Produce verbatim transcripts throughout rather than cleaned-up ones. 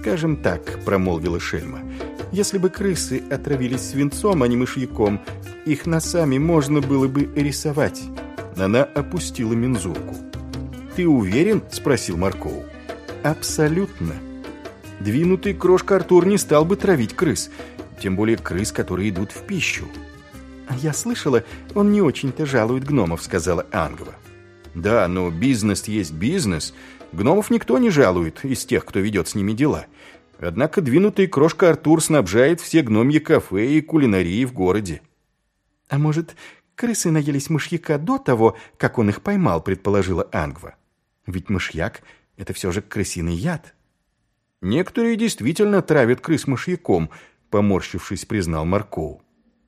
«Скажем так», — промолвила Шельма, — «если бы крысы отравились свинцом, а не мышьяком, их носами можно было бы рисовать». Она опустила мензурку. «Ты уверен?» — спросил Маркоу. «Абсолютно. Двинутый крошка Артур не стал бы травить крыс, тем более крыс, которые идут в пищу». «Я слышала, он не очень-то жалует гномов», — сказала Ангва. «Да, но бизнес есть бизнес. Гномов никто не жалует из тех, кто ведет с ними дела. Однако двинутый крошка Артур снабжает все гномьи кафе и кулинарии в городе». «А может, крысы наелись мышьяка до того, как он их поймал», — предположила Ангва. «Ведь мышьяк — это все же крысиный яд». «Некоторые действительно травят крыс мышьяком», — поморщившись, признал Маркоу.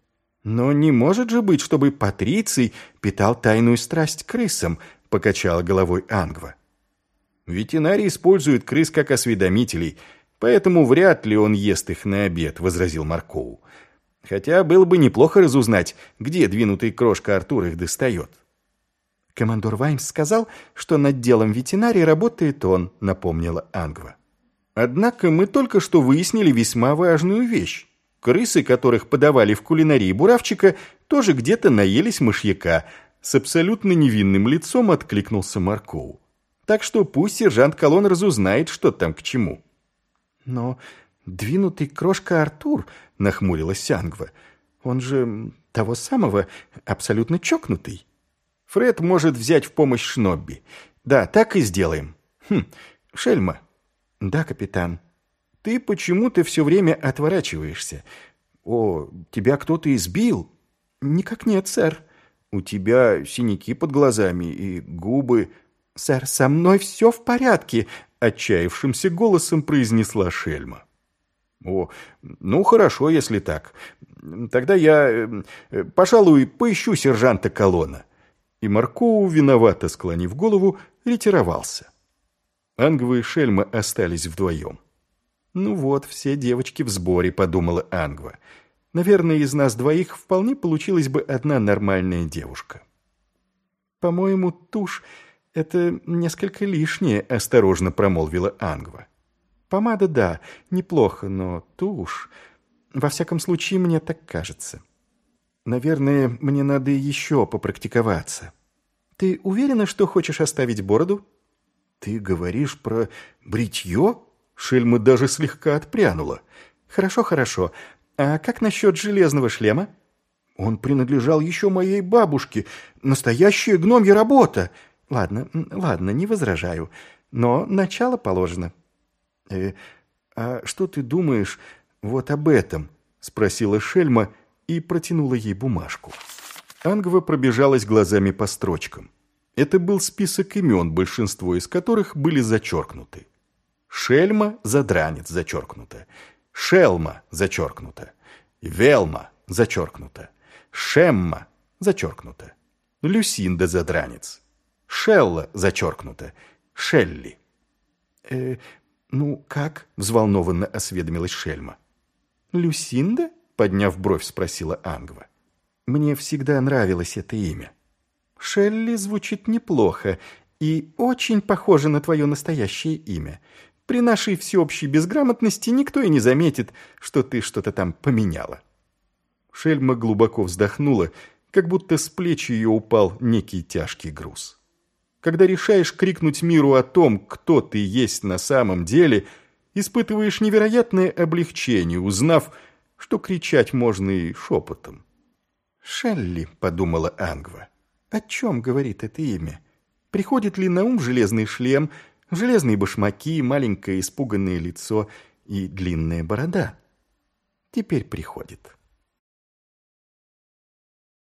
«Но не может же быть, чтобы Патриций питал тайную страсть к крысам», — покачала головой Ангва. «Ветеринарий использует крыс как осведомителей, поэтому вряд ли он ест их на обед», — возразил Маркоу. «Хотя было бы неплохо разузнать, где двинутый крошка Артур их достает». «Командор Ваймс сказал, что над делом ветеринария работает он», — напомнила Ангва. «Однако мы только что выяснили весьма важную вещь. Крысы, которых подавали в кулинарии буравчика, тоже где-то наелись мышьяка», — с абсолютно невинным лицом откликнулся Маркоу. «Так что пусть сержант Колон разузнает, что там к чему». «Но двинутый крошка Артур», — нахмурилась Ангва, — «он же того самого, абсолютно чокнутый». «Фред может взять в помощь Шнобби. Да, так и сделаем. Хм, Шельма». «Да, капитан». «Ты почему-то все время отворачиваешься. О, тебя кто-то избил?» «Никак нет, сэр». «У тебя синяки под глазами и губы...» «Сэр, со мной все в порядке», — отчаявшимся голосом произнесла Шельма. «О, ну хорошо, если так. Тогда я, пожалуй, поищу сержанта Колона». И Маркоу, виновато склонив голову, ретировался. Ангва и Шельма остались вдвоем. «Ну вот, все девочки в сборе», — подумала Ангва. «Наверное, из нас двоих вполне получилась бы одна нормальная девушка». «По-моему, тушь — это несколько лишнее», — осторожно промолвила Ангва. «Помада, да, неплохо, но тушь... Во всяком случае, мне так кажется. Наверное, мне надо еще попрактиковаться. Ты уверена, что хочешь оставить бороду?» «Ты говоришь про бритье?» Шельма даже слегка отпрянула. «Хорошо, хорошо. А как насчет железного шлема?» «Он принадлежал еще моей бабушке. Настоящая гномья работа». «Ладно, ладно, не возражаю. Но начало положено». «Э, а что ты думаешь вот об этом?» — спросила Шельма и протянула ей бумажку. Ангва пробежалась глазами по строчкам. Это был список имен, большинство из которых были зачеркнуты. Шельма, задранец, зачеркнуто. Шелма, зачеркнуто. Велма, зачеркнуто. Шемма, зачеркнуто. Люсинда, задранец. Шелла, зачеркнуто. Шелли. «Э, ну как?» — взволнованно осведомилась Шельма. «Люсинда?» — подняв бровь, спросила Ангва. «Мне всегда нравилось это имя. Шелли звучит неплохо и очень похоже на твое настоящее имя. При нашей всеобщей безграмотности никто и не заметит, что ты что-то там поменяла». Шельма глубоко вздохнула, как будто с плеч ее упал некий тяжкий груз. Когда решаешь крикнуть миру о том, кто ты есть на самом деле, испытываешь невероятное облегчение, узнав, что кричать можно и шепотом. «Шелли», — подумала Ангва, — «о чем говорит это имя? Приходит ли на ум железный шлем, железные башмаки, маленькое испуганное лицо и длинная борода?» Теперь приходит.